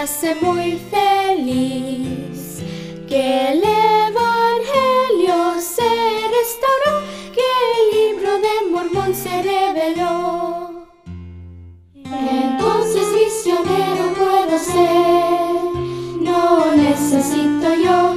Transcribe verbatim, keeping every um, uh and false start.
hace muy feliz que el Evangelio se restauró, que el libro de Mormón se reveló. Entonces misionero puedo ser, no necesito yo